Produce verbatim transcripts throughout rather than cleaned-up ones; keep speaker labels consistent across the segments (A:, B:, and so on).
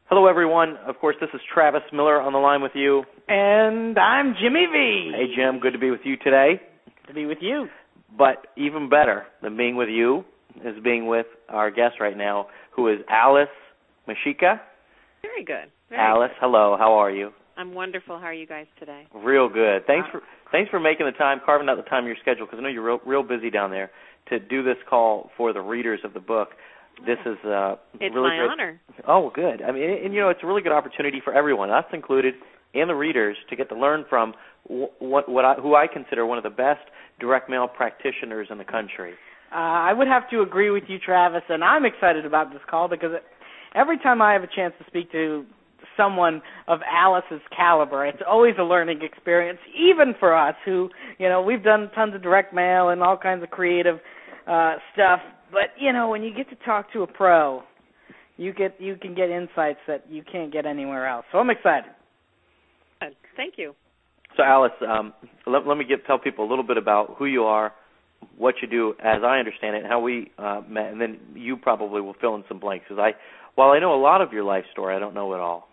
A: Hello, everyone. Of course, this is Travis Miller on the line with you.
B: And I'm Jimmy V.
A: Hey, Jim. Good to be with you today.
B: Good to be with you.
A: But even better than being with you is being with our guest right now, who is Alice Mashika.
C: Very good. Very
A: Alice,
C: good.
A: hello. How are you?
C: I'm wonderful. How are you guys today?
A: Real good. Thanks for thanks for making the time, carving out the time in your schedule, because I know you're real, real busy down there, to do this call for the readers of the book. This is uh,
C: it's
A: really
C: my
A: great.
C: honor.
A: Oh, good. I mean, and, and you know, it's a really good opportunity for everyone, us included, and the readers, to get to learn from what what I, who I consider one of the best direct mail practitioners in the country.
B: Uh, I would have to agree with you, Travis, and I'm excited about this call because it, every time I have a chance to speak to someone of Alice's caliber, it's always a learning experience, even for us who, you know, we've done tons of direct mail and all kinds of creative uh, stuff. But, you know, when you get to talk to a pro, you get you can get insights that you can't get anywhere else. So I'm excited.
C: Good. Thank you.
A: So, Alice, um, let, let me give, tell people a little bit about who you are, what you do, as I understand it, and how we uh, met, and then you probably will fill in some blanks. Because I, while I know a lot of your life story, I don't know it all.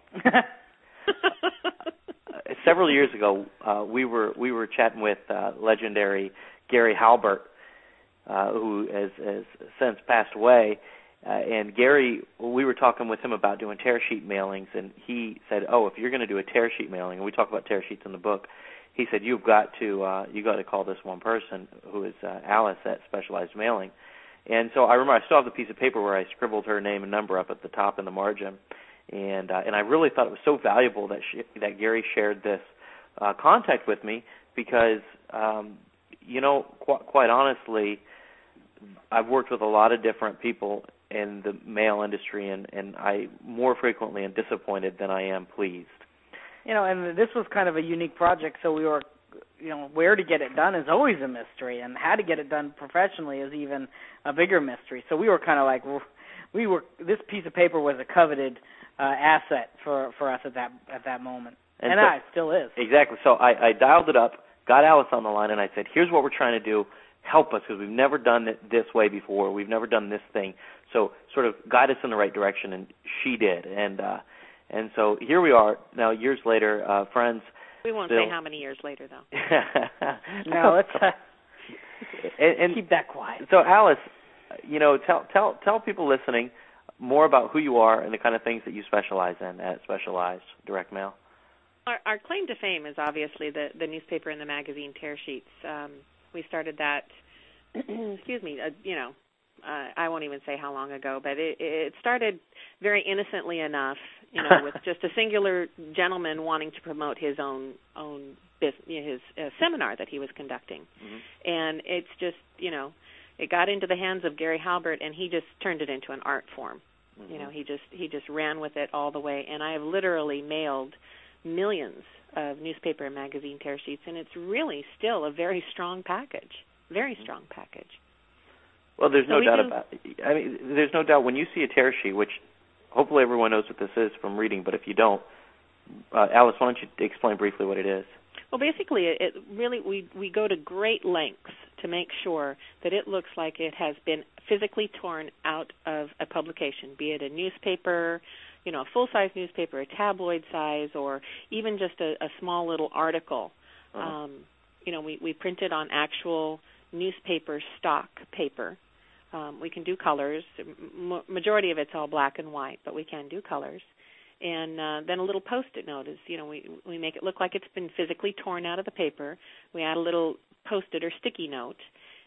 A: Several years ago, uh, we were we were chatting with uh, legendary Gary Halbert, Uh, who has, has since passed away, uh, and Gary, we were talking with him about doing tear sheet mailings, and he said, "Oh, if you're going to do a tear sheet mailing," and we talk about tear sheets in the book, he said, "You've got to uh, you got to call this one person who is uh, Alice at Specialized Mailing." And so I remember I still have the piece of paper where I scribbled her name and number up at the top in the margin, and uh, and I really thought it was so valuable that she, that Gary shared this uh, contact with me because um, you know, qu- quite honestly, I've worked with a lot of different people in the mail industry, and, and I more frequently am disappointed than I am pleased.
B: You know, and this was kind of a unique project, so we were, you know, where to get it done is always a mystery, and how to get it done professionally is even a bigger mystery. So we were kind of like, we were, this piece of paper was a coveted uh, asset for, for us at that at that moment, and, and so, I still is.
A: Exactly. So I, I dialed it up, got Alice on the line, and I said, here's what we're trying to do. Help us, because we've never done it this way before. We've never done this thing. So sort of guide us in the right direction, and she did. And uh, and so here we are now, years later, uh, friends.
C: We won't
A: still.
C: say how many years later, though.
B: No, let's uh,
A: and, and
B: keep that quiet.
A: So, Alice, you know, tell tell tell people listening more about who you are and the kind of things that you specialize in at Specialized Direct Mail.
C: Our, our claim to fame is obviously the, the newspaper and the magazine tear sheets. Um, We started that, excuse me, uh, you know, uh, I won't even say how long ago, but it, it started very innocently enough, you know, with just a singular gentleman wanting to promote his own own business, his uh, seminar that he was conducting. Mm-hmm. And it's just, you know, it got into the hands of Gary Halbert, and he just turned it into an art form. Mm-hmm. You know, he just he just ran with it all the way, and I have literally mailed millions of newspaper and magazine tear sheets, and it's really still a very strong package, very strong package.
A: Well, there's
C: so
A: no doubt
C: do,
A: about it. I mean, there's no doubt when you see a tear sheet, which hopefully everyone knows what this is from reading, but if you don't, uh, Alice, why don't you explain briefly what it is?
C: Well, basically, it, it really we, we go to great lengths to make sure that it looks like it has been physically torn out of a publication, be it a newspaper, you know, a full-size newspaper, a tabloid size, or even just a, a small little article. Uh-huh. Um, you know, we, we print it on actual newspaper stock paper. Um, we can do colors. M- majority of it's all black and white, but we can do colors. And uh, then a little Post-it note is, you know, we, we make it look like it's been physically torn out of the paper. We add a little Post-it or sticky note.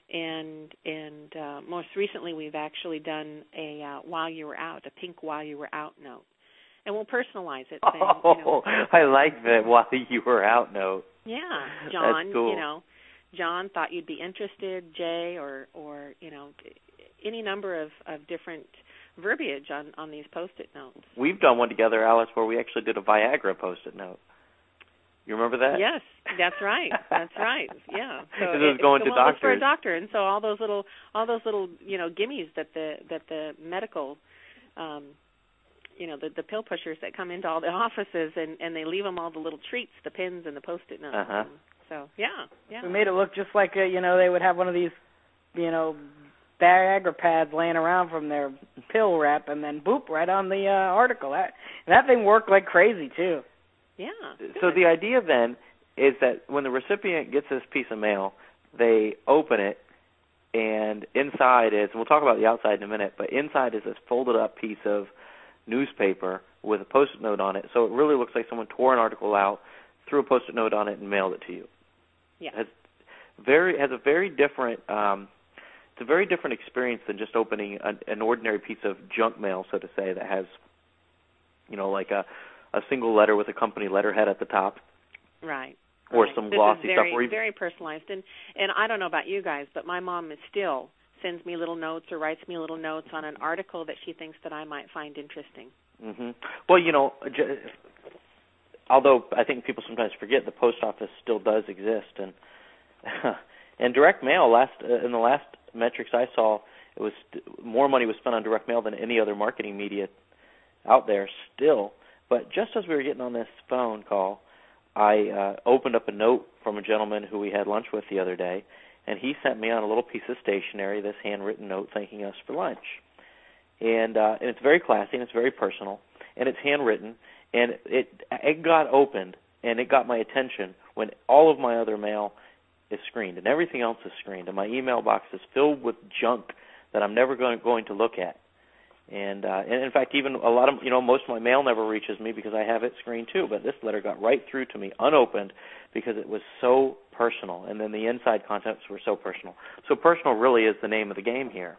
C: And and uh, most recently, we've actually done a uh, while you were out, a pink while you were out note, and we'll personalize it. Saying,
A: oh,
C: you know,
A: I like that while you were out note.
C: Yeah, John.
A: That's cool.
C: You know, John thought you'd be interested. Jay, or or you know, any number of, of different verbiage on, on these Post-it notes.
A: We've done one together, Alice, where we actually did a Viagra Post-it note. You remember that?
C: Yes, that's right. That's right. Yeah. So
A: it was going
C: it,
A: to
C: well,
A: doctors.
C: It was for a doctor, and so all those little, all those little, you know, gimmies that the that the medical, um, you know, the, the pill pushers that come into all the offices, and, and they leave them all the little treats, the pins and the Post-it notes.
A: Uh-huh.
C: So yeah, yeah.
B: We made it look just like a, you know, they would have one of these, you know, Viagra pads laying around from their pill rep, and then boop, right on the uh, article. That that thing worked like crazy too.
C: Yeah.
A: So the idea then is that when the recipient gets this piece of mail, they open it, and inside is, and we'll talk about the outside in a minute, but inside is this folded up piece of newspaper with a Post-it note on it. So it really looks like someone tore an article out, threw a Post-it note on it, and mailed it to you.
C: Yeah.
A: Has very has a very different um, it's a very different experience than just opening an, an ordinary piece of junk mail, so to say, that has, you know, like a a single letter with a company letterhead at the top.
C: Right.
A: Or
C: right.
A: some
C: this
A: glossy
C: is very,
A: stuff. Where you,
C: very personalized. And, and I don't know about you guys, but my mom is still sends me little notes or writes me little notes on an article that she thinks that I might find interesting.
A: Mm-hmm. Well, you know, j- although I think people sometimes forget, the post office still does exist. And and direct mail, last uh, in the last metrics I saw, it was st- more money was spent on direct mail than any other marketing media out there still. But just as we were getting on this phone call, I uh, opened up a note from a gentleman who we had lunch with the other day, and he sent me on a little piece of stationery this handwritten note thanking us for lunch. And uh, and it's very classy, and it's very personal, and it's handwritten, and it it got opened, and it got my attention when all of my other mail is screened, and everything else is screened, and my email box is filled with junk that I'm never going, going to look at. And, uh, and in fact, even a lot of, you know, most of my mail never reaches me because I have it screened too. But this letter got right through to me unopened because it was so personal. And then the inside contents were so personal. So personal really is the name of the game here.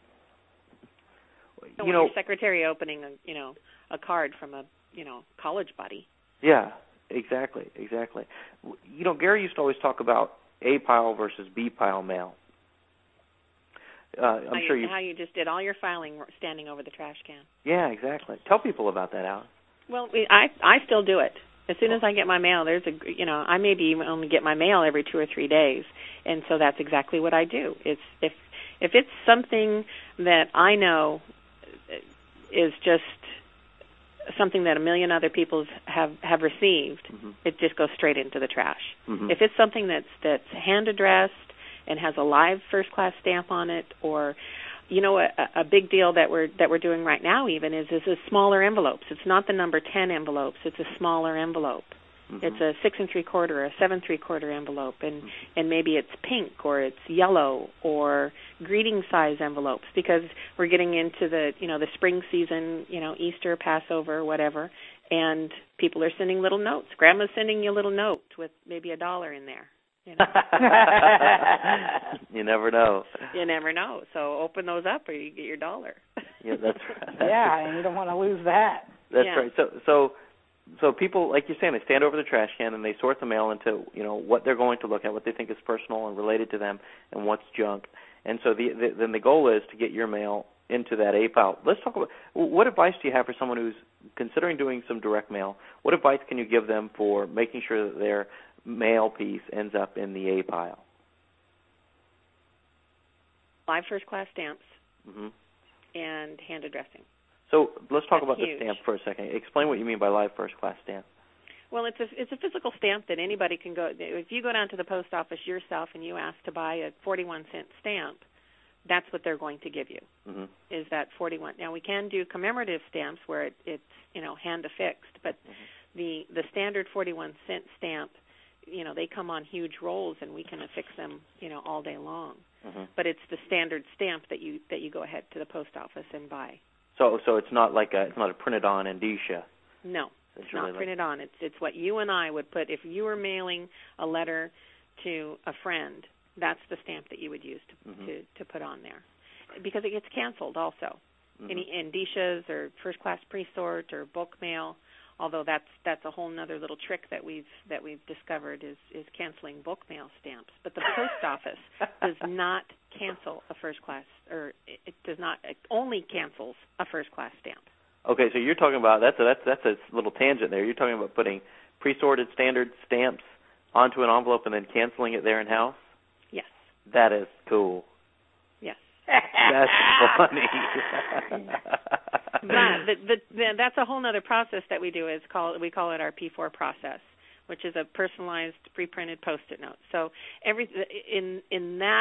C: So
A: you know,
C: your secretary opening, a, you know, a card from a, you know, college buddy.
A: Yeah, exactly, exactly. You know, Gary used to always talk about A pile versus B pile mail. Uh, I'm
C: how
A: sure
C: you,
A: you
C: how you just did all your filing standing over the trash can.
A: Yeah, exactly. Tell people about that, Alan.
C: Well, we, I I still do it. As soon as I get my mail, there's a you know I maybe even only get my mail every two or three days, and so that's exactly what I do. It's if if it's something that I know is just something that a million other people have have received, mm-hmm. it just goes straight into the trash. Mm-hmm. If it's something that's that's hand addressed and has a live first class stamp on it, or you know a, a big deal that we're that we're doing right now even is is a smaller envelopes. It's not the number ten envelopes. It's a smaller envelope. Mm-hmm. It's a six and three quarter, a seven three quarter envelope, and mm-hmm. and maybe it's pink or it's yellow or greeting size envelopes because we're getting into the you know the spring season, you know Easter, Passover, whatever, and people are sending little notes. Grandma's sending you a little note with maybe a dollar in there. You know?
A: You never know.
C: You never know. So open those up, or you get your dollar.
A: Yeah, that's right.
B: Yeah, and you don't want to lose that.
A: That's
C: yeah.
A: right. So, so, so people, like you're saying, they stand over the trash can and they sort the mail into, you know, what they're going to look at, what they think is personal and related to them, and what's junk. And so, the, the then the goal is to get your mail into that A pile. Let's talk about what advice do you have for someone who's considering doing some direct mail? What advice can you give them for making sure that their mail piece ends up in the A pile?
C: Live first class stamps
A: mm-hmm.
C: and hand addressing.
A: So let's talk
C: That's
A: about
C: huge.
A: the stamp for a second. Explain what you mean by live first class stamp.
C: Well, it's a it's a physical stamp that anybody can go. If you go down to the post office yourself and you ask to buy a forty-one cent stamp, that's what they're going to give you. Mm-hmm. Is that forty-one? Now we can do commemorative stamps where it, it's you know hand affixed, but mm-hmm. the the standard forty-one cent stamp, you know, they come on huge rolls and we can affix them, you know, all day long. Mm-hmm. But it's the standard stamp that you that you go ahead to the post office and buy.
A: So so it's not like a it's not a printed on indicia.
C: No, it's, it's not
A: really
C: printed on. It's it's what you and I would put if you were mailing a letter to a friend. That's the stamp that you would use to mm-hmm. to, to put on there, because it gets canceled also. Mm-hmm. Any indicias or first class pre-sort or bulk mail. Although that's that's a whole other little trick that we've that we've discovered is, is canceling bulk mail stamps. But the post office does not cancel a first class, or it, it does not. It only cancels a first class stamp.
A: Okay, so you're talking about that's a, that's that's a little tangent there. You're talking about putting pre-sorted standard stamps onto an envelope and then canceling it there in house.
C: Yes.
A: That is cool.
C: Yes.
A: That's funny.
C: But the, the, the, that's a whole other process that we do. Is call we call it our P four process, which is a personalized pre-printed Post-it note. So every in in that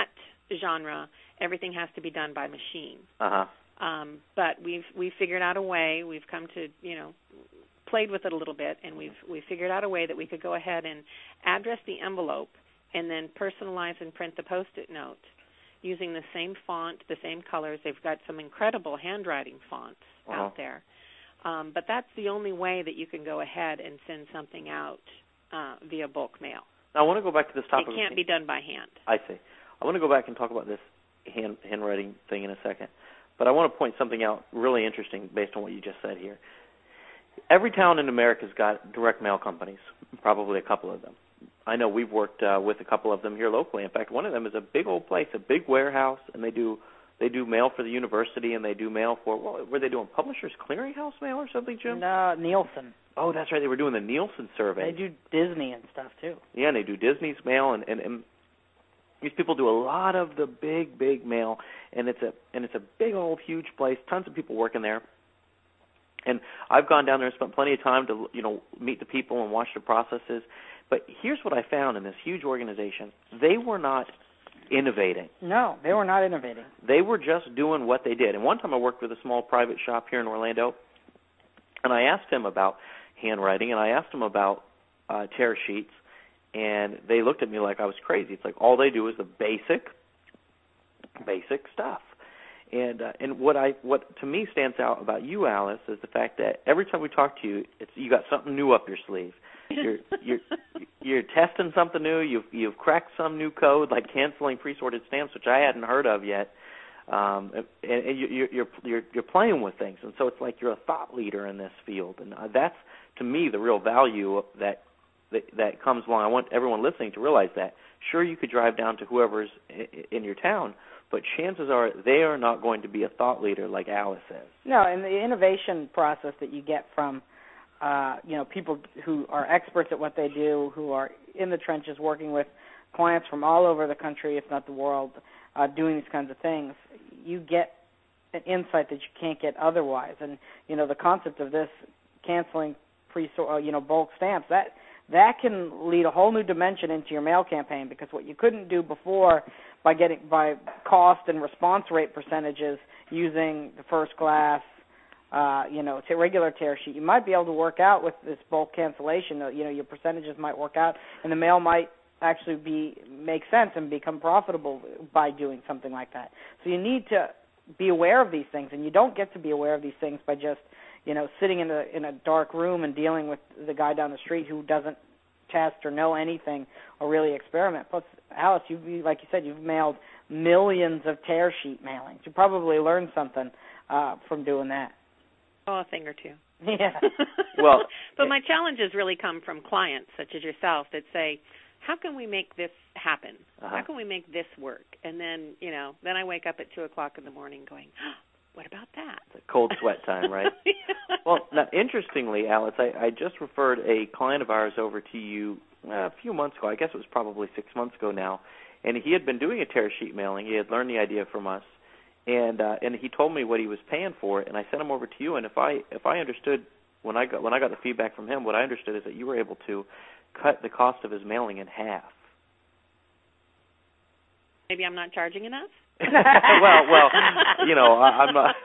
C: genre, everything has to be done by machine.
A: Uh-huh.
C: Um, but we've we've figured out a way. We've come to, you know, played with it a little bit, and we've we figured out a way that we could go ahead and address the envelope and then personalize and print the Post-it note using the same font, the same colors. They've got some incredible handwriting fonts
A: uh-huh.
C: out there. Um, but that's the only way that you can go ahead and send something out uh, via bulk mail.
A: Now, I want to go back to this topic.
C: It can't be done by hand.
A: I see. I want to go back and talk about this hand, handwriting thing in a second. But I want to point something out really interesting based on what you just said here. Every town in America's got direct mail companies, probably a couple of them. I know we've worked uh, with a couple of them here locally. In fact, one of them is a big old place, a big warehouse, and they do they do mail for the university, and they do mail for, what were they doing, Publishers Clearinghouse mail or something, Jim?
B: No, Nielsen.
A: Oh, that's right. They were doing the Nielsen survey.
B: They do Disney and stuff, too.
A: Yeah, and they do Disney's mail, and, and, and these people do a lot of the big, big mail, and it's a and it's a big old huge place. Tons of people working there, and I've gone down there and spent plenty of time to you know meet the people and watch the processes. But here's what I found in this huge organization: they were not innovating.
B: No, they were not innovating.
A: They were just doing what they did. And one time I worked with a small private shop here in Orlando, and I asked him about handwriting, and I asked him about uh, tear sheets. And they looked at me like I was crazy. It's like all they do is the basic, basic stuff. And uh, and what I what to me stands out about you, Alice, is the fact that every time we talk to you, it's you got something new up your sleeve. You're you're you're testing something new. You've you've cracked some new code, like canceling pre-sorted stamps, which I hadn't heard of yet. Um, and, and you're you're you're you're playing with things, and so it's like you're a thought leader in this field, and uh, that's to me the real value that. That, that comes along. I want everyone listening to realize that. Sure, you could drive down to whoever's in your town, but chances are they are not going to be a thought leader like Alice is.
B: No, and the innovation process that you get from, uh, you know, people who are experts at what they do, who are in the trenches working with clients from all over the country, if not the world, uh, doing these kinds of things, you get an insight that you can't get otherwise. And, you know, the concept of this canceling pre, you know, bulk stamps, that that can lead a whole new dimension into your mail campaign, because what you couldn't do before by getting by cost and response rate percentages using the first class, uh, you know, to regular tear sheet, you might be able to work out with this bulk cancellation. You know, your percentages might work out, and the mail might actually be make sense and become profitable by doing something like that. So you need to be aware of these things, and you don't get to be aware of these things by just, you know, sitting in a in a dark room and dealing with the guy down the street who doesn't test or know anything or really experiment. Plus, Alice, you like you said, you've mailed millions of tear sheet mailings. You probably learned something uh, from doing that.
C: Oh, a thing or two.
B: Yeah.
A: Well,
C: but my challenges really come from clients such as yourself that say, how can we make this happen?
A: Uh-huh.
C: How can we make this work? And then, you know, then I wake up at two o'clock in the morning going, oh, what about that?
A: It's a cold sweat time, right?
C: Yeah.
A: Well, now, interestingly, Alice, I, I just referred a client of ours over to you uh, a few months ago. I guess it was probably six months ago now. And he had been doing a tear sheet mailing. He had learned the idea from us. And uh, and he told me what he was paying for it, and I sent him over to you. And if I if I understood when I got when I got the feedback from him, what I understood is that you were able to cut the cost of his mailing in half.
C: Maybe I'm not charging enough?
A: well, well, you know, I, I'm not.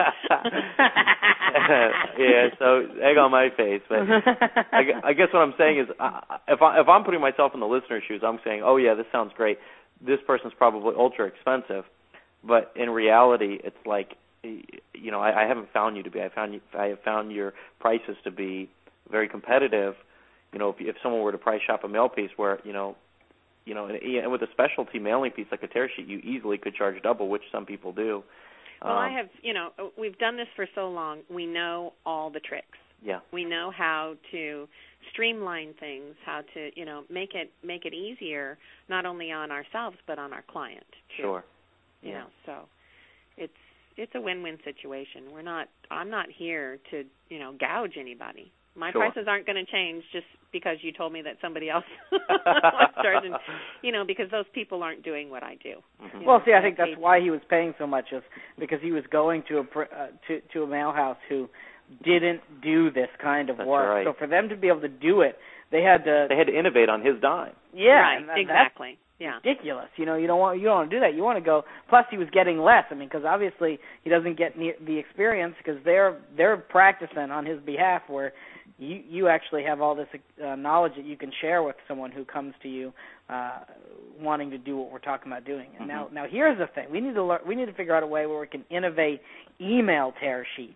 A: yeah, so egg on my face. But I, I guess what I'm saying is, I, if I, if I'm putting myself in the listener's shoes, I'm saying, oh yeah, this sounds great. This person's probably ultra expensive, but in reality, it's like, you know, I, I haven't found you to be. I found you, I have found your prices to be very competitive. You know, if, if someone were to price shop a mail piece where, you know. You know, and, and with a specialty mailing piece like a tear sheet, you easily could charge double, which some people do.
C: Well,
A: um,
C: I have, you know, we've done this for so long. We know all the tricks.
A: Yeah.
C: We know how to streamline things, how to, you know, make it make it easier not only on ourselves but on our client too.
A: Sure.
C: You
A: yeah.
C: know, so it's it's a win-win situation. We're not. I'm not here to, you know, gouge anybody. My
A: sure.
C: prices aren't going to change just because you told me that somebody else was charging, you know, because those people aren't doing what I do.
A: Mm-hmm.
B: Well, see, I think that's why he was paying so much, is because he was going to a uh, to to a mail house who didn't do this kind of
A: that's
B: work.
A: Right.
B: So for them to be able to do it, they had to
A: they had to innovate on his dime.
B: Yeah,
C: right,
B: and that,
C: exactly. yeah.
B: ridiculous. You know, you don't want you don't want to do that. You want to go. Plus, he was getting less. I mean, because obviously he doesn't get the, the experience because they're they're practicing on his behalf, where you you actually have all this uh, knowledge that you can share with someone who comes to you uh, wanting to do what we're talking about doing. And
A: mm-hmm.
B: now now here's the thing: we need to learn, we need to figure out a way where we can innovate email tear sheets.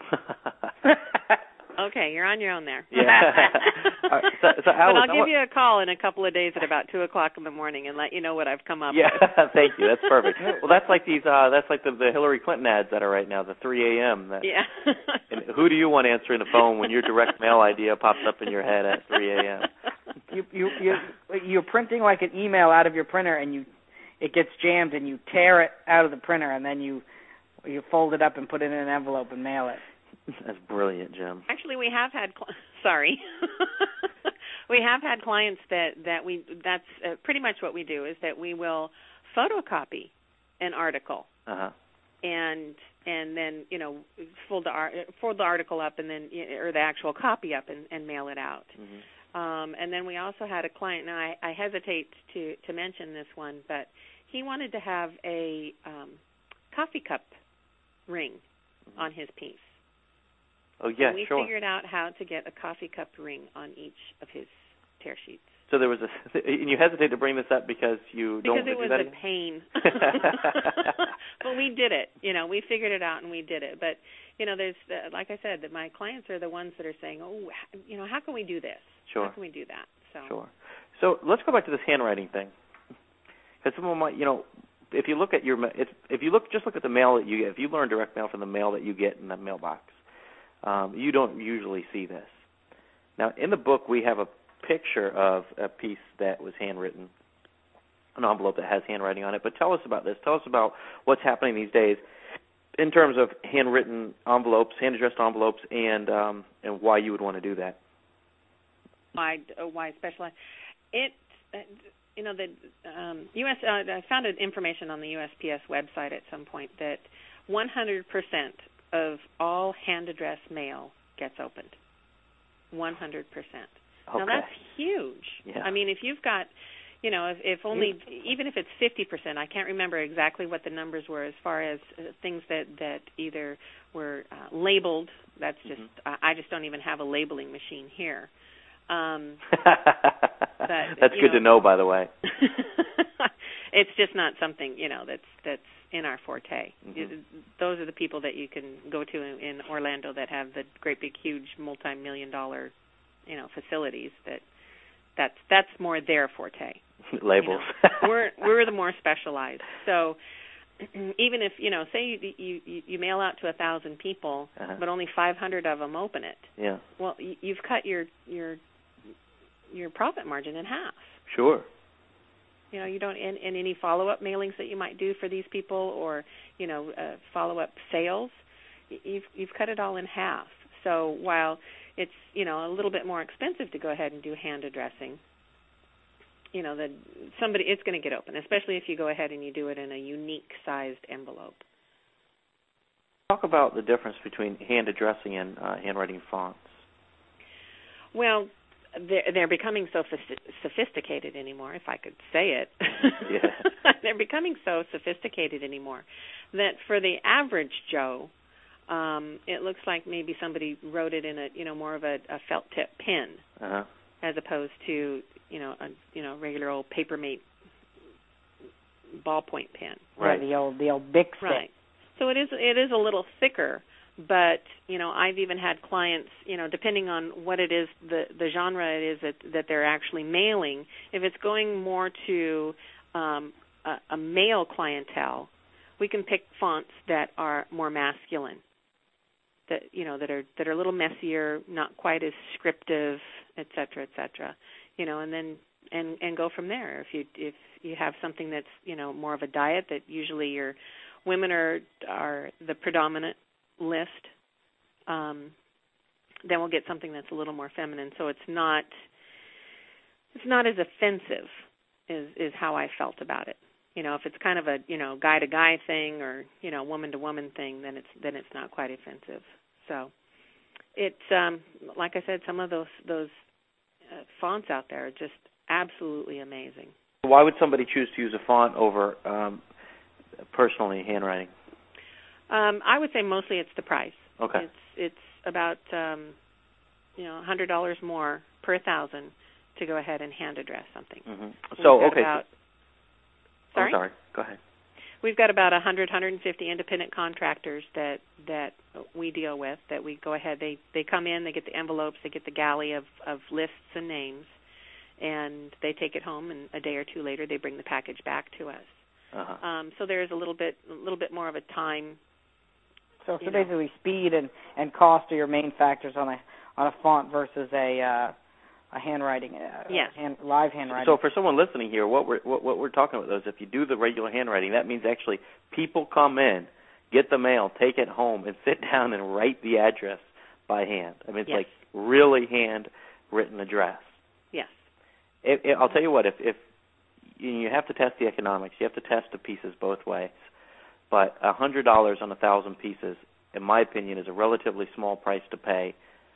C: Okay, you're on your own there.
A: Yeah. right, so, so
C: but
A: Alice,
C: I'll give you a call in a couple of days at about two o'clock in the morning and let you know what I've come up
A: yeah,
C: with.
A: Yeah, thank you. That's perfect. Well, that's like these. Uh, that's like the, the Hillary Clinton ads that are right now, the three a.m. That,
C: yeah.
A: And who do you want answering the phone when your direct mail idea pops up in your head at three a.m.?
B: You you you you're printing like an email out of your printer, and you it gets jammed, and you tear it out of the printer, and then you you fold it up and put it in an envelope and mail it.
A: That's brilliant, Jim.
C: Actually, we have had cl- sorry, we have had clients that that we that's uh, pretty much what we do is that we will photocopy an article
A: uh-huh.
C: and and then you know fold the ar- fold the article up and then or the actual copy up and, and mail it out.
A: Mm-hmm.
C: Um, and then we also had a client. Now I, I hesitate to to mention this one, but he wanted to have a um, coffee cup ring mm-hmm. on his piece.
A: Oh, yeah,
C: and we
A: sure.
C: figured out how to get a coffee cup ring on each of his tear sheets.
A: So there was a, and you hesitate to bring this up because you
C: because
A: don't want to do that
C: Because it was
A: again?
C: a pain. But we did it. You know, we figured it out and we did it. But, you know, there's, uh, like I said, that my clients are the ones that are saying, oh, you know, how can we do this?
A: Sure.
C: How can we do that? So.
A: Sure. So let's go back to this handwriting thing. Because someone might, you know, if you look at your, if, if you look, just look at the mail that you get, if you learn direct mail from the mail that you get in the mailbox, Um, you don't usually see this. Now, in the book, we have a picture of a piece that was handwritten, an envelope that has handwriting on it. But tell us about this. Tell us about what's happening these days in terms of handwritten envelopes, hand-addressed envelopes, and um, and why you would want to do that.
C: Why, uh, why specialize? It, uh, you know, the um, U S. Uh, I found information on the U S P S website at some point that one hundred percent of all hand-addressed mail gets opened. one hundred percent.
A: Okay.
C: Now, that's huge.
A: Yeah.
C: I mean, if you've got, you know, if, if only, even if it's fifty percent, I can't remember exactly what the numbers were as far as uh, things that, that either were uh, labeled. That's just, mm-hmm. I just don't even have a labeling machine here. Um, but,
A: that's good
C: know,
A: to know, by the way.
C: It's just not something, you know, that's that's in our forte.
A: Mm-hmm.
C: Those are the people that you can go to in, in Orlando that have the great big huge multi-million dollar, you know, facilities. That that's that's more their forte.
A: Labels.
C: You know, we're we're the more specialized. So even if you know, say you you, you mail out to a thousand people, uh-huh. but only five hundred of them open it.
A: Yeah.
C: Well, you've cut your your your profit margin in half.
A: Sure.
C: You know, you don't, and, and any follow-up mailings that you might do for these people, or you know, uh, follow-up sales, you've you've cut it all in half. So while it's you know a little bit more expensive to go ahead and do hand addressing, you know that somebody it's going to get open, especially if you go ahead and you do it in a unique sized envelope.
A: Talk about the difference between hand addressing and uh, handwriting fonts.
C: Well, they're, they're becoming so sophisticated anymore, if I could say it.
A: Yeah.
C: They're becoming so sophisticated anymore that for the average Joe, um, it looks like maybe somebody wrote it in a you know more of a, a felt tip pen,
A: uh-huh.
C: as opposed to you know a you know regular old Papermate ballpoint pen.
B: Right. Yeah, the old the old Bic stick.
C: Right. So it is it is a little thicker. But, you know, I've even had clients, you know, depending on what it is, the, the genre it is that, that they're actually mailing, if it's going more to um, a, a male clientele, we can pick fonts that are more masculine, that, you know, that are that are a little messier, not quite as scriptive, et cetera, et cetera, you know, and then and, and go from there. If you if you have something that's, you know, more of a diet that usually your women are are the predominant list, um, then we'll get something that's a little more feminine. So it's not it's not as offensive is is how I felt about it. You know, if it's kind of a you know guy to guy thing or you know woman to woman thing, then it's then it's not quite offensive. So it's um, like I said, some of those those uh, fonts out there are just absolutely amazing.
A: Why would somebody choose to use a font over um, personally handwriting?
C: Um, I would say mostly it's the price.
A: Okay.
C: It's it's about um, you know one hundred dollars more per thousand to go ahead and hand address something.
A: Mm-hmm. So okay.
C: About,
A: so,
C: sorry.
A: I'm sorry. Go ahead.
C: We've got about one hundred, one hundred fifty independent contractors that that we deal with. That we go ahead. They they come in. They get the envelopes. They get the galley of of lists and names, and they take it home. And a day or two later, they bring the package back to us.
A: Uh-huh.
C: Um, so there's a little bit a little bit more of a time.
B: So, so
C: you
B: basically,
C: know.
B: speed and, and cost are your main factors on a on a font versus a uh, a handwriting, uh,
C: yes.
B: hand, live handwriting.
A: So for someone listening here, what we're what, what we're talking about is if you do the regular handwriting, that means actually people come in, get the mail, take it home, and sit down and write the address by hand. I mean, it's
C: yes.
A: like really handwritten address.
C: Yes.
A: It, it, I'll tell you what, if if you have to test the economics, you have to test the pieces both ways. But a hundred dollars on a thousand pieces, in my opinion, is a relatively small price to pay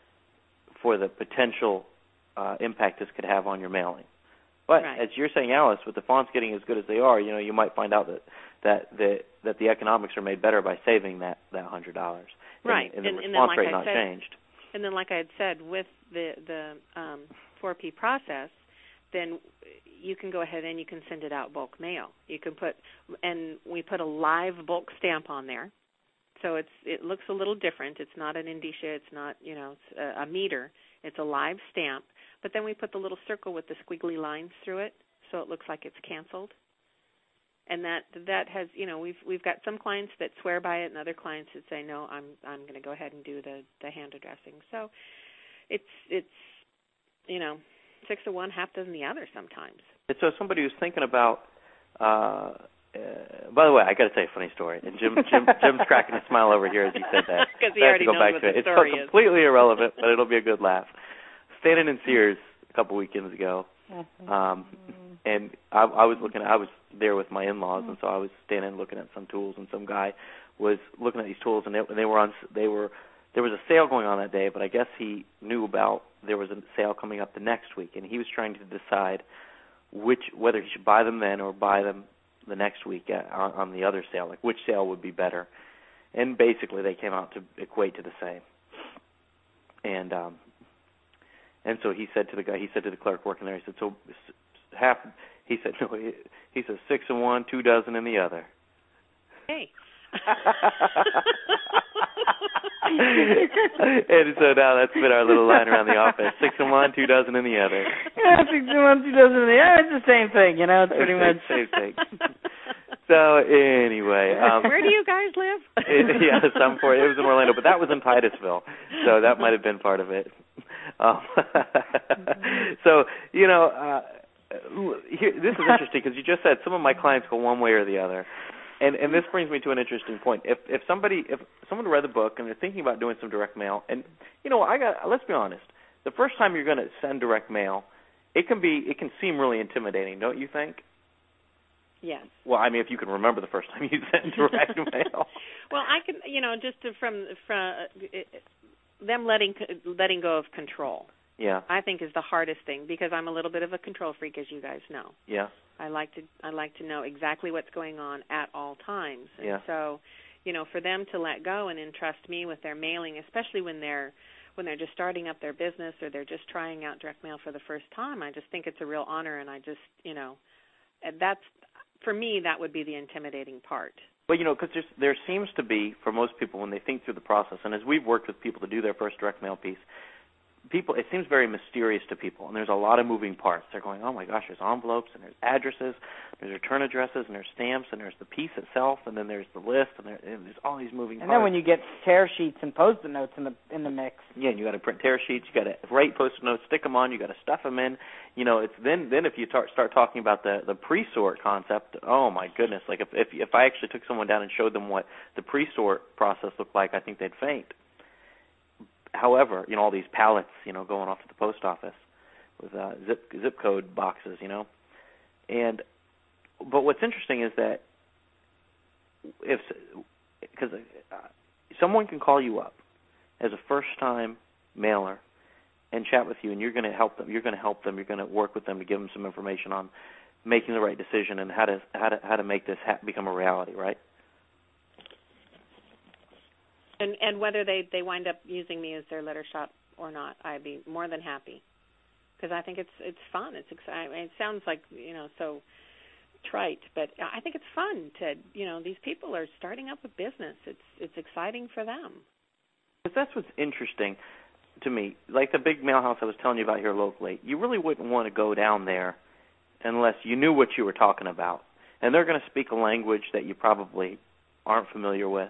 A: for the potential uh, impact this could have on your mailing. But
C: right.
A: as you're saying, Alice, with the fonts getting as good as they are, you know, you might find out that that the that the economics are made better by saving that that hundred dollars.
C: Right,
A: and, and the
C: and,
A: response
C: and then, like
A: rate
C: I
A: not
C: said,
A: changed.
C: And then, like I had said, with the the um, four P process, then you can go ahead and you can send it out bulk mail. You can put, and we put a live bulk stamp on there, so it's it looks a little different. It's not an indicia. It's not you know it's a, a meter. It's a live stamp. But then we put the little circle with the squiggly lines through it, so it looks like it's canceled. And that that has you know we've we've got some clients that swear by it, and other clients that say no, I'm I'm going to go ahead and do the the hand addressing. So it's it's you know. six of one, half dozen the other sometimes.
A: And so somebody who's thinking about, uh, uh, by the way, I got to tell you a funny story. And Jim, Jim, Jim's cracking a smile over here as he said that.
C: Because he
A: I
C: already
A: have to go
C: knows
A: back
C: what
A: to
C: the
A: it.
C: story
A: It's
C: is.
A: completely irrelevant, but it'll be a good laugh. Standing in Sears a couple weekends ago, um, and I, I was looking. I was there with my in-laws, and so I was standing looking at some tools, and some guy was looking at these tools, and they, and they were on. They were. There was a sale going on that day, but I guess he knew about there was a sale coming up the next week, and he was trying to decide which whether he should buy them then or buy them the next week on, on the other sale, like which sale would be better. And basically, they came out to equate to the same. And um, and so he said to the guy, he said to the clerk working there, he said, so half. He said no. He, he said six in one, two dozen in the other.
C: Hey.
A: And so now that's been our little line around the office. Six in one, two dozen in the other.
B: Yeah, six in one, two dozen in the other. It's the same thing, you know. It's pretty much
A: same thing. So anyway, um,
C: where do you guys live?
A: it, yeah, some for it was in Orlando, but that was in Titusville, so that might have been part of it. Um, so you know, uh, here, this is interesting because you just said some of my clients go one way or the other. And and this brings me to an interesting point. If if somebody if someone read the book and they're thinking about doing some direct mail, and you know, I got let's be honest, the first time you're going to send direct mail, it can be it can seem really intimidating, don't you think?
C: Yes.
A: Well, I mean, if you can remember the first time you sent direct mail.
C: Well, I can, you know, just to, from from uh, them letting letting go of control.
A: Yeah.
C: I think is the hardest thing because I'm a little bit of a control freak, as you guys know.
A: Yeah.
C: I like to I like to know exactly what's going on at all times. And
A: yeah.
C: so, you know, for them to let go and entrust me with their mailing, especially when they're when they're just starting up their business or they're just trying out direct mail for the first time, I just think it's a real honor, and I just, you know, that's for me that would be the intimidating part.
A: Well, you know, because there seems to be, for most people, when they think through the process, and as we've worked with people to do their first direct mail piece, people, it seems very mysterious to people, and there's a lot of moving parts. They're going, oh, my gosh, there's envelopes, and there's addresses, there's return addresses, and there's stamps, and there's the piece itself, and then there's the list, and, there, and there's all these moving
B: and
A: parts.
B: And then when you get tear sheets and Post-it notes in the in the mix.
A: Yeah, and you got to print tear sheets, you got to write Post-it notes, stick them on, you got to stuff them in. You know, it's then then if you tar- start talking about the, the pre-sort concept, oh, my goodness. Like, if, if if I actually took someone down and showed them what the pre-sort process looked like, I think they'd faint. However, you know, all these pallets, you know, going off to the post office with uh, zip zip code boxes, you know, and but what's interesting is that if because uh, someone can call you up as a first-time mailer and chat with you, and you're going to help them, you're going to help them, you're going to work with them to give them some information on making the right decision and how to how to how to make this ha- become a reality, right?
C: And and whether they, they wind up using me as their letter shop or not, I'd be more than happy, because I think it's it's fun. It's exciting. It sounds like, you know, so trite, but I think it's fun to, you know, these people are starting up a business. It's it's exciting for them.
A: Because that's what's interesting to me. Like the big mail house I was telling you about here locally, you really wouldn't want to go down there unless you knew what you were talking about. And they're going to speak a language that you probably aren't familiar with.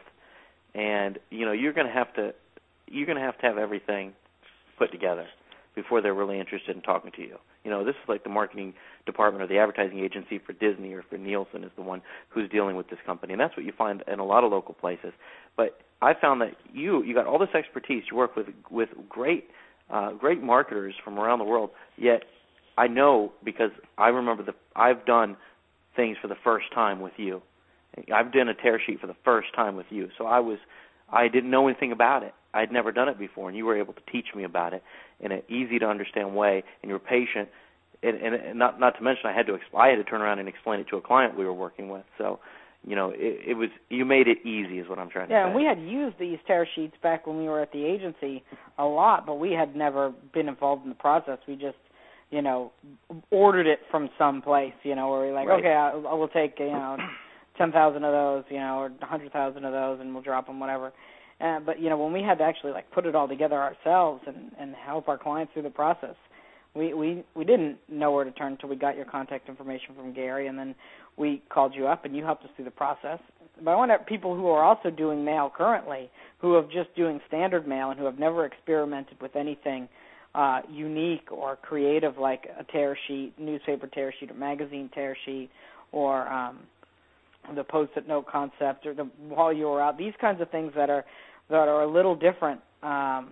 A: And, you know, you're going to have to you're going to have to have everything put together before they're really interested in talking to you. You know, this is like the marketing department or the advertising agency for Disney or for Nielsen is the one who's dealing with this company. And that's what you find in a lot of local places. But I found that you you got all this expertise. You work with with great uh, great marketers from around the world. Yet I know, because I remember the I've done things for the first time with you. I've done a tear sheet for the first time with you. So I was I didn't know anything about it. I'd never done it before, and you were able to teach me about it in an easy to understand way. And you were patient, and, and not not to mention I had to exp- I had to turn around and explain it to a client we were working with. So, you know, it, it was you made it easy, is what I'm trying to
B: yeah,
A: say.
B: Yeah, and we had used these tear sheets back when we were at the agency a lot, but we had never been involved in the process. We just, you know, ordered it from some place, you know, where we're like,
A: right.
B: okay, I, I will take, you know, ten thousand of those, you know, or one hundred thousand of those, and we'll drop them, whatever. Uh, but, you know, when we had to actually, like, put it all together ourselves and, and help our clients through the process, we, we, we didn't know where to turn until we got your contact information from Gary, and then we called you up and you helped us through the process. But I want people who are also doing mail currently, who are just doing standard mail and who have never experimented with anything uh, unique or creative like a tear sheet, newspaper tear sheet, or magazine tear sheet, or um, the Post-it note concept, or the while you were out, these kinds of things that are that are a little different. Um,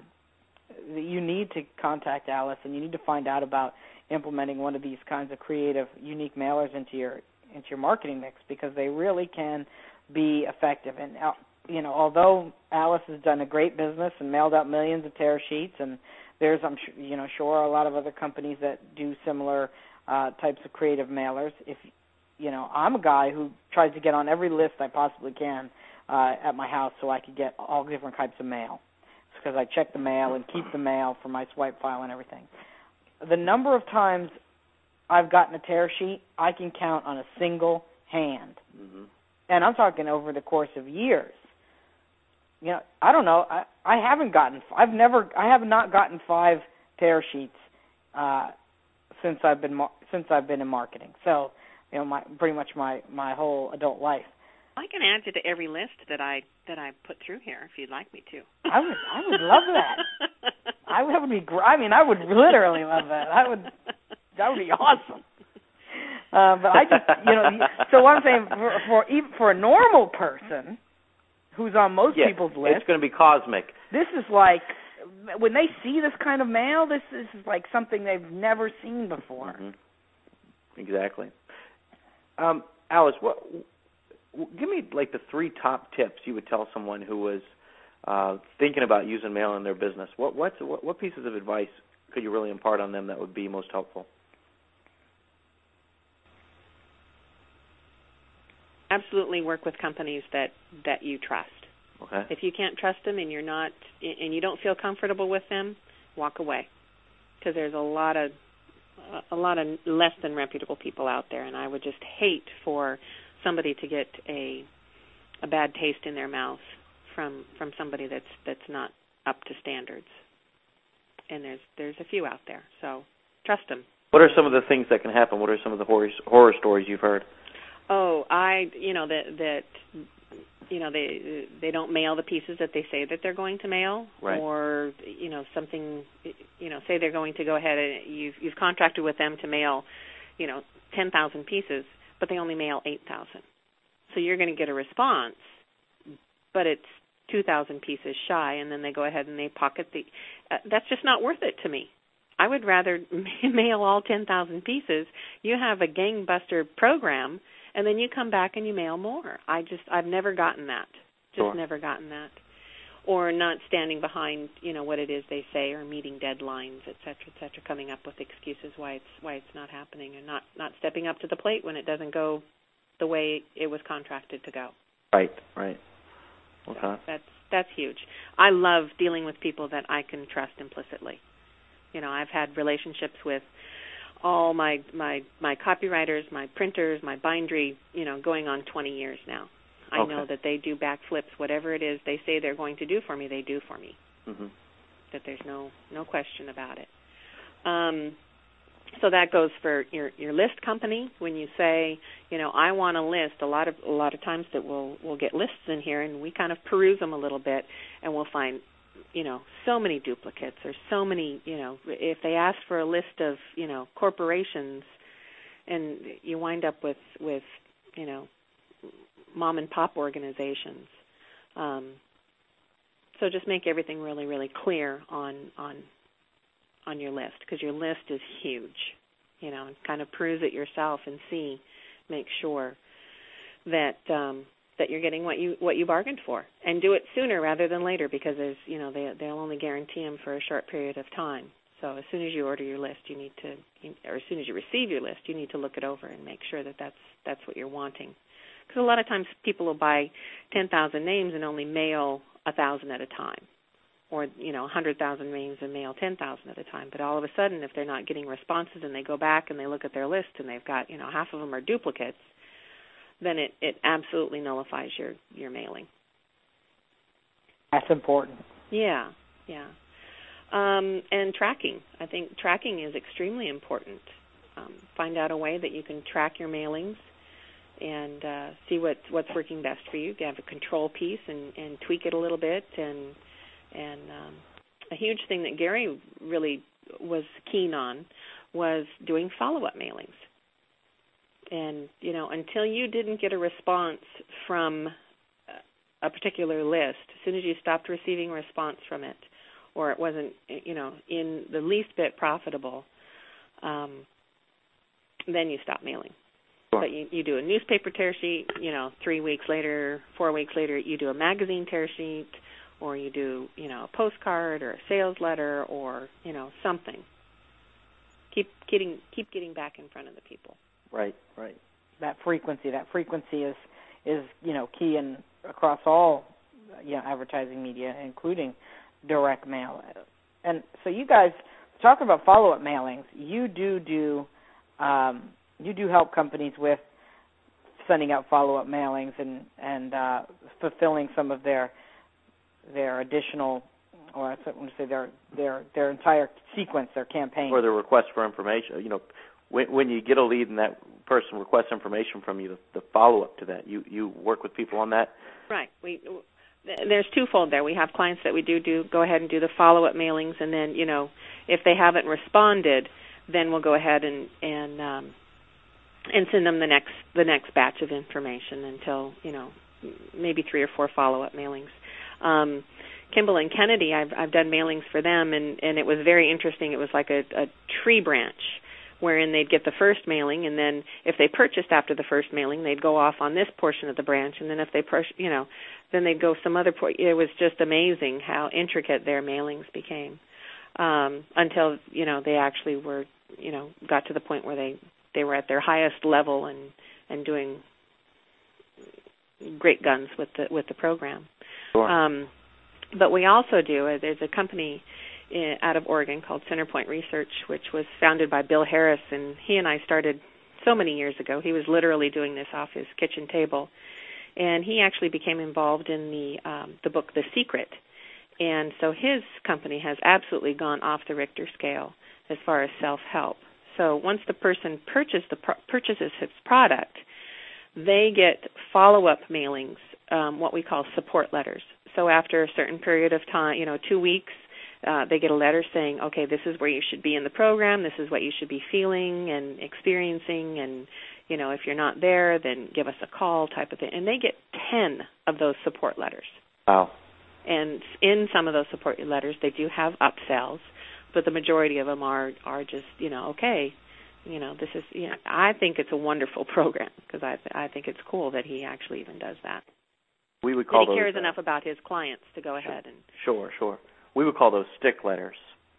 B: you need to contact Alice, and you need to find out about implementing one of these kinds of creative, unique mailers into your into your marketing mix, because they really can be effective. And uh, you know, although Alice has done a great business and mailed out millions of tear sheets, and there's I'm sure, you know sure a lot of other companies that do similar uh, types of creative mailers. If You know, I'm a guy who tries to get on every list I possibly can uh, at my house so I could get all different types of mail. It's because I check the mail and keep the mail for my swipe file and everything. The number of times I've gotten a tear sheet, I can count on a single hand. Mm-hmm. And I'm talking over the course of years. You know, I don't know. I, I haven't gotten, I've never, I have not gotten five tear sheets uh, since I've been, since I've been in marketing. So, you know, my pretty much my, my whole adult life.
C: I can add you to every list that I that I put through here if you'd like me to.
B: I would I would love that. I would be. Gr- I mean, I would literally love that. I would. That would be awesome. Uh, but I just, you know, so what I'm saying for for, even for a normal person who's on most
A: yes,
B: people's list,
A: it's going to be cosmic.
B: This is like when they see this kind of mail, this is like something they've never seen before.
A: Mm-hmm. Exactly. Um, Alice, what? Give me like the three top tips you would tell someone who was uh, thinking about using mail in their business. What what's, what what pieces of advice could you really impart on them that would be most helpful?
C: Absolutely, work with companies that, that you trust.
A: Okay.
C: If you can't trust them and you're not and you don't feel comfortable with them, walk away, because there's a lot of a lot of less than reputable people out there, and I would just hate for somebody to get a a bad taste in their mouth from from somebody that's that's not up to standards. And there's there's a few out there, so trust them.
A: What are some of the things that can happen? What are some of the horror horror stories you've heard?
C: Oh, I you know that that you know they they don't mail the pieces that they say that they're going to mail,
A: right.
C: Or you know something you know say they're going to go ahead and you've you've contracted with them to mail, you know, ten thousand pieces, but they only mail eight thousand. So you're going to get a response, but it's two thousand pieces shy, and then they go ahead and they pocket the. Uh, that's just not worth it to me. I would rather mail all ten thousand pieces. You have a gangbuster program, and then you come back and you mail more. I just, I've never gotten that. Just
A: sure.
C: never gotten that. or not standing behind, you know, what it is they say, or meeting deadlines, et cetera, et cetera, coming up with excuses why it's why it's not happening, and not, not stepping up to the plate when it doesn't go the way it was contracted to go.
A: Right, right. Okay.
C: So that's that's huge. I love dealing with people that I can trust implicitly. You know, I've had relationships with all my my my copywriters, my printers, my bindery, you know, going on twenty years now. I
A: okay.
C: know that they do backflips, whatever it is they say they're going to do for me, they do for me.
A: Mm-hmm.
C: That there's no no question about it. Um, so that goes for your your list company. When you say, you know, I want a list, a lot of a lot of times that we'll we'll get lists in here, and we kind of peruse them a little bit, and we'll find, you know, so many duplicates, or so many, you know, if they ask for a list of, you know, corporations, and you wind up with with, you know, mom and pop organizations. Um, so just make everything really, really clear on on on your list, because your list is huge. You know, and kind of peruse it yourself and see, make sure that um, that you're getting what you what you bargained for, and do it sooner rather than later, because there's, you know, they they'll only guarantee them for a short period of time. So as soon as you order your list, you need to, or as soon as you receive your list, you need to look it over and make sure that that's that's what you're wanting. Because a lot of times people will buy ten thousand names and only mail one thousand at a time, or, you know, one hundred thousand names and mail ten thousand at a time. But all of a sudden, if they're not getting responses and they go back and they look at their list and they've got, you know, half of them are duplicates, then it, it absolutely nullifies your, your mailing.
B: That's important.
C: Yeah, yeah. Um, and tracking. I think tracking is extremely important. Um, find out a way that you can track your mailings and uh, see what, what's working best for you. You have a control piece and, and tweak it a little bit. And and um, a huge thing that Gary really was keen on was doing follow-up mailings. And, you know, until you didn't get a response from a particular list, as soon as you stopped receiving a response from it, or it wasn't, you know, in the least bit profitable, um, then you stop mailing.
A: Sure.
C: But you, you do a newspaper tear sheet, you know, three weeks later, four weeks later, you do a magazine tear sheet, or you do, you know, a postcard or a sales letter, or, you know, something. Keep getting keep getting back in front of the people.
A: Right, right.
B: That frequency, that frequency is, is you know, key in across all, you know, advertising media, including direct mail. And so you guys, talking about follow-up mailings, you do do, um, you do help companies with sending out follow-up mailings and, and uh, fulfilling some of their their additional, or I want to say their their their entire sequence, their campaign.
A: Or the request for information. You know, when, when you get a lead and that person requests information from you, the, the follow-up to that, you, you work with people on that?
C: Right. We There's twofold there. We have clients that we do, do go ahead and do the follow-up mailings, and then, you know, if they haven't responded, then we'll go ahead and and um, and send them the next the next batch of information until, you know, maybe three or four follow-up mailings. Um, Kimball and Kennedy, I've I've done mailings for them, and, and it was very interesting. It was like a, a tree branch, wherein they'd get the first mailing, and then if they purchased after the first mailing, they'd go off on this portion of the branch, and then if they, pur- you know, then they'd go some other point. It was just amazing how intricate their mailings became, um, until, you know, they actually were, you know, got to the point where they, they were at their highest level and, and doing great guns with the with the program.
A: Sure.
C: Um, but we also do, uh, there's a company in, out of Oregon called Centerpoint Research, which was founded by Bill Harris, and he and I started so many years ago. He was literally doing this off his kitchen table, and he actually became involved in the um, the book The Secret, and so his company has absolutely gone off the Richter scale as far as self-help. So once the person purchase the pro- purchases his product, they get follow-up mailings, um, what we call support letters. So after a certain period of time, you know, two weeks, uh, they get a letter saying, okay, this is where you should be in the program, this is what you should be feeling and experiencing, and, you know, if you're not there, then give us a call type of thing. And they get ten of those support letters.
A: Wow.
C: And in some of those support letters, they do have upsells, but the majority of them are, are just, you know, okay, you know, this is, you know, I think it's a wonderful program because I, I think it's cool that he actually even does that.
A: We would call
C: that he
A: those,
C: cares
A: uh,
C: enough about his clients to go ahead and.
A: Sure, sure. We would call those stick letters.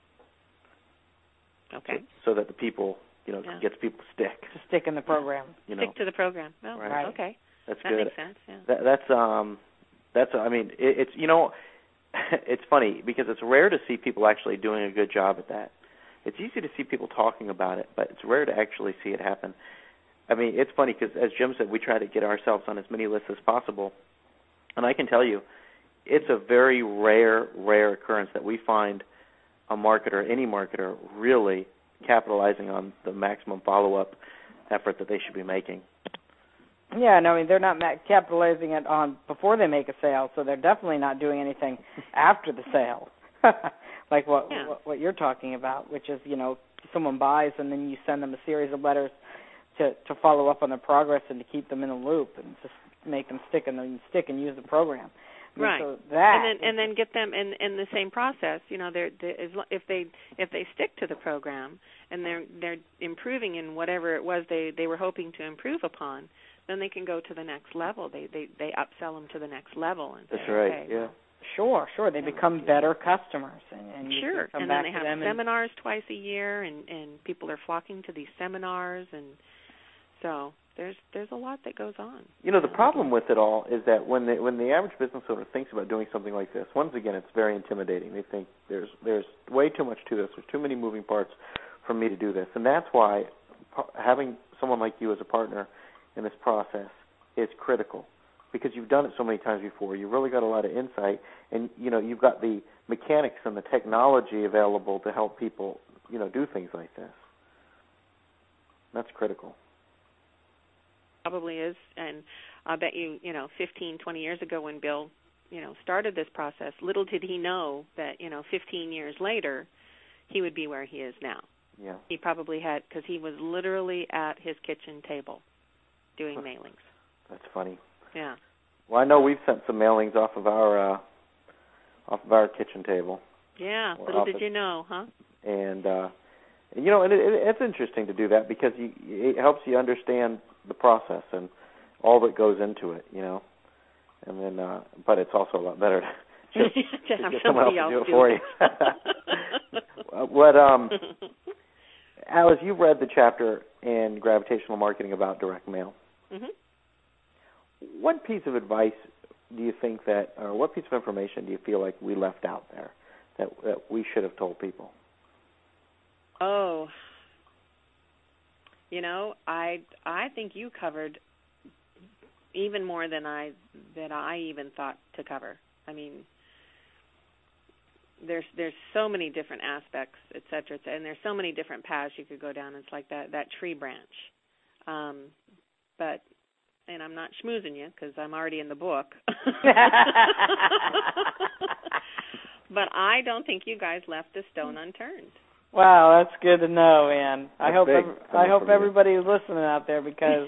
C: Okay.
A: So, so that the people, you know,
C: yeah.
A: gets people to stick.
B: To stick in the program.
A: You know.
C: Stick to the program. Well,
A: right.
C: Okay.
A: That's
C: that
A: good.
C: makes sense. Yeah.
A: That, that's um, that's I mean, it, it's you know, it's funny because it's rare to see people actually doing a good job at that. It's easy to see people talking about it, but it's rare to actually see it happen. I mean, it's funny because, as Jim said, we try to get ourselves on as many lists as possible. And I can tell you, it's a very rare, rare occurrence that we find a marketer, any marketer, really capitalizing on the maximum follow-up effort that they should be making.
B: Yeah, no, I mean, they're not ma- capitalizing it on before they make a sale, so they're definitely not doing anything after the sale. Like what,
C: yeah.
B: what what you're talking about, which is, you know, someone buys and then you send them a series of letters to, to follow up on their progress and to keep them in the loop and just make them stick and then stick and use the program. I mean,
C: right.
B: So that
C: and then and then get them in, in the same process. You know, they're, they're if they if they stick to the program and they're they're improving in whatever it was they, they were hoping to improve upon, then they can go to the next level. They they, they upsell them to the next level. And
A: That's
C: say,
A: right.
C: okay,
A: yeah.
C: Well,
B: Sure, sure. They become better customers, and, and you
C: sure.
B: can come
C: and
B: back
C: then they
B: to
C: have
B: them
C: seminars and, twice a year, and, and people are flocking to these seminars, and so there's there's a lot that goes on.
A: You know, the problem with it all is that when the when the average business owner thinks about doing something like this, once again, it's very intimidating. They think there's there's way too much to this. There's too many moving parts for me to do this, and that's why having someone like you as a partner in this process is critical. Because you've done it so many times before, you've really got a lot of insight, and you know you've got the mechanics and the technology available to help people, you know, do things like this. That's critical.
C: Probably is, and I bet you, you know, fifteen, twenty years ago when Bill, you know, started this process, little did he know that, you know, fifteen years later, he would be where he is now.
A: Yeah.
C: He probably had, because he was literally at his kitchen table doing mailings.
A: That's funny.
C: Yeah.
A: Well, I know we've sent some mailings off of our uh, off of our kitchen table.
C: Yeah.
A: Or
C: Little
A: office.
C: did you know, huh?
A: And uh, you know, and it, it, it's interesting to do that because you, it helps you understand the process and all that goes into it. You know, and then, uh, but it's also a lot better to just
C: to
A: to
C: have
A: get someone else
C: somebody else
A: to do it
C: do
A: for
C: it.
A: you. What, um, Alice, you've read the chapter in Gravitational Marketing about direct mail.
C: Mm-hmm.
A: What piece of advice do you think that, or what piece of information do you feel like we left out there that, that we should have told people?
C: Oh, you know, I I think you covered even more than I than I even thought to cover. I mean, there's there's so many different aspects, et cetera, et cetera, and there's so many different paths you could go down. It's like that that tree branch, um, but. And I'm not schmoozing you because I'm already in the book. But I don't think you guys left a stone unturned.
B: Wow, that's good to know, man. I
A: That's
B: hope
A: big.
B: every, I hope everybody is listening out there because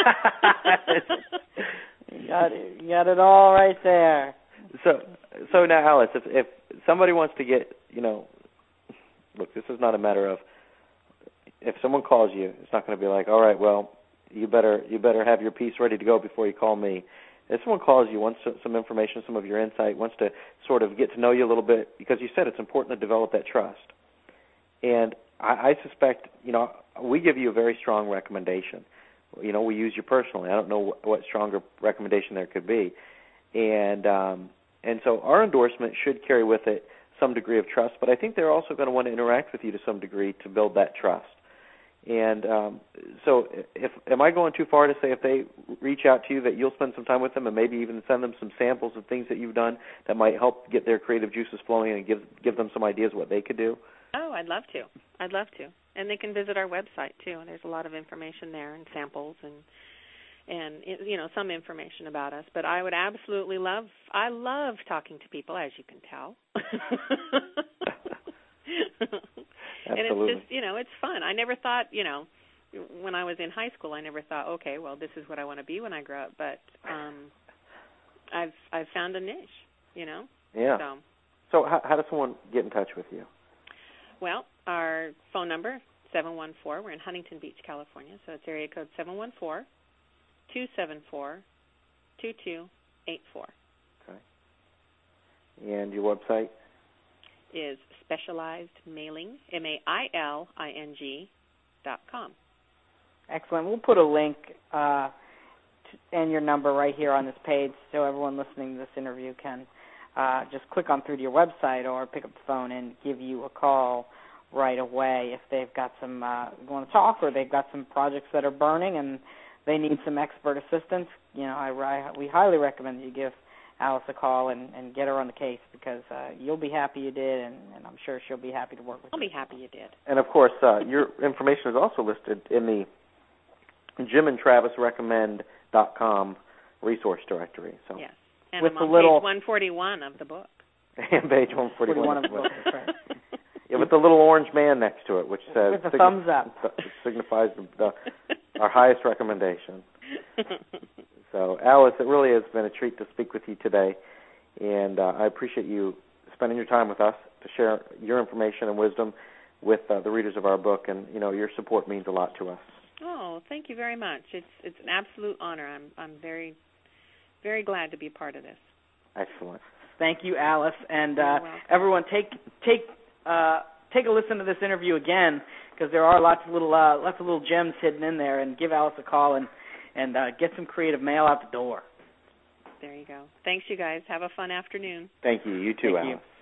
B: you got it, you got it all right there.
A: So, so now, Alice, if if somebody wants to get, you know, look, this is not a matter of if someone calls you, it's not going to be like, all right, well. You better you better have your piece ready to go before you call me. If someone calls you, wants some information, some of your insight, wants to sort of get to know you a little bit, because you said it's important to develop that trust. And I, I suspect, you know, we give you a very strong recommendation. You know, we use you personally. I don't know what, what stronger recommendation there could be. And um, and so our endorsement should carry with it some degree of trust, but I think they're also going to want to interact with you to some degree to build that trust. And um, so if am I going too far to say if they reach out to you that you'll spend some time with them and maybe even send them some samples of things that you've done that might help get their creative juices flowing and give give them some ideas of what they could do?
C: Oh, I'd love to. I'd love to. And they can visit our website, too. And there's a lot of information there and samples and, and you know, some information about us. But I would absolutely love, I love talking to people, as you can tell. And it's just, you know, it's fun. I never thought, you know, when I was in high school, I never thought, okay, well, this is what I want to be when I grow up. But um, I've I've found a niche, you know.
A: Yeah.
C: So,
A: so how, how does someone get in touch with you?
C: Well, our phone number, seven one four, we're in Huntington Beach, California, so it's area code seven one four, two seven four, two two eight four.
D: And your website?
C: Is Specialized Mailing, M A I L I N G, dot com.
B: Excellent. We'll put a link uh, to, and your number right here on this page so everyone listening to this interview can uh, just click on through to your website or pick up the phone and give you a call right away if they've got some, uh, want to talk, or they've got some projects that are burning and they need some expert assistance. You know, I, I, we highly recommend that you give Alice a call and, and get her on the case, because uh, you'll be happy you did, and, and I'm sure she'll be happy to work with
C: I'll
B: you.
C: be happy you did.
D: And, of course, uh, your information is also listed in the Jim and Travis Recommend dot com resource directory. So.
C: Yes, and
B: with
C: I'm
B: the
C: on
B: little
C: page one forty-one of the book.
D: And page one forty-one
B: of the book, that's right.
D: Yeah, with the little orange man next to it, which says
B: with the
D: signi-
B: thumbs up,
D: th- signifies the, the, our highest recommendation. So, Alice, it really has been a treat to speak with you today, and uh, I appreciate you spending your time with us to share your information and wisdom with uh, the readers of our book, and you know your support means a lot to us.
C: Oh, thank you very much. It's it's an absolute honor. I'm I'm very very glad to be part of this.
D: Excellent.
B: Thank you, Alice, and uh, everyone, take take uh, take a listen to this interview again, because there are lots of little uh, lots of little gems hidden in there. And give Alice a call and and uh, get some creative mail out the door.
C: There you go. Thanks, you guys. Have a fun afternoon.
D: Thank you. You too,
B: Thank
D: Alice.
B: you.